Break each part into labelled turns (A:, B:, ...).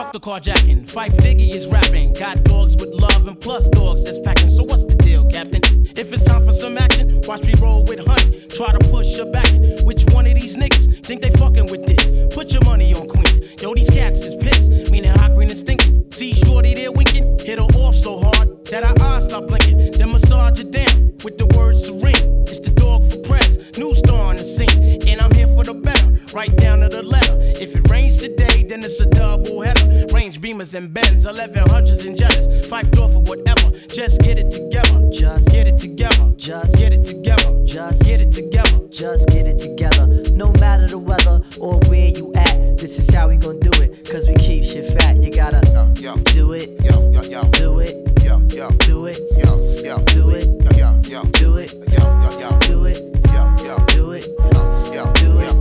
A: Fuck the carjacking, Fife Diggy is rapping. Got dogs with love and plus dogs that's packing. So what's the deal, Captain? If it's time for some action, watch me roll with honey. Try to push her back. Which one of these niggas think they fucking with this? Put your money on Queens. Yo, these cats is pissed, meaning hot green and stinking. See shorty there winking, hit her off so hard that her eyes stop blinking. Then massage her down with the word serene. It's the dog for press, new star on the scene. And I'm here for the better, right down to the letter. If it rains today, then it's a double header. Range Beamers and Benz, 1100s and Jettas. Fife door for whatever, just get it together. Just get it together. Just get it together. Just get it together.
B: Just get it together. No matter the weather or where you at, this is how we gon' do it. Cause we keep shit fat. You gotta do it. Do it. Do it. Do it. Do it. Do it. Do it. Do it.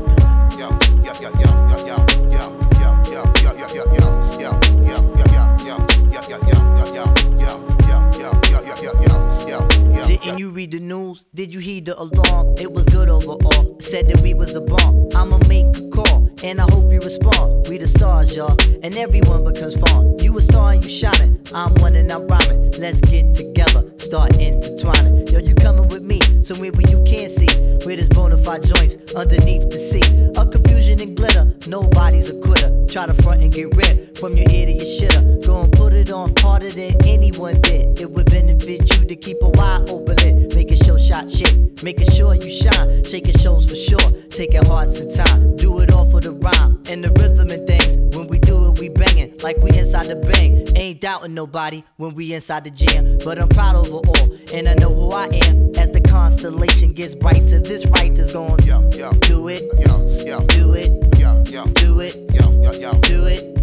B: Didn't you read the news? Did you heed the alarm? It was good overall. Said that we was the bomb. I'ma make a call, and I hope you respond. We the stars, y'all, and everyone becomes fun. You a star and you shining. I'm one and I'm rhyming. Let's get together, start intertwining. Yo, you coming with me, somewhere where you can't see, where there's bona fide joints underneath the sea. A confusion and glitter, nobody's a quitter. Try to front and get ripped from your ear to your shitter. Go and put it on harder than anyone did. It would benefit you to keep a wide open lid. Making sure shot shit, making sure you shine. Shaking shows for sure, taking hearts and time. Do it all for the rhyme and the rhythm and things. When we do it, we banging like we inside the bang. Ain't doubting nobody when we inside the jam. But I'm proud of it all, and I know who I am. As the constellation gets brighter, this right is going do it, do it, do it, do it.